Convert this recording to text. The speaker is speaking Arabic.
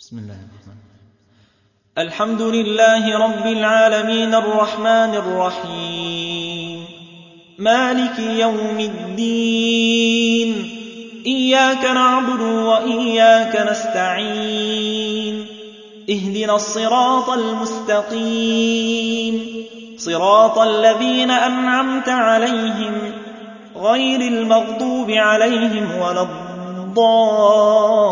بسم الله الرحمن الرحيم. الحمد لله رب العالمين الرحمن الرحيم مالك يوم الدين إياك نعبد وإياك نستعين اهدنا الصراط المستقيم صراط الذين أنعمت عليهم غير المغضوب عليهم ولا الضالين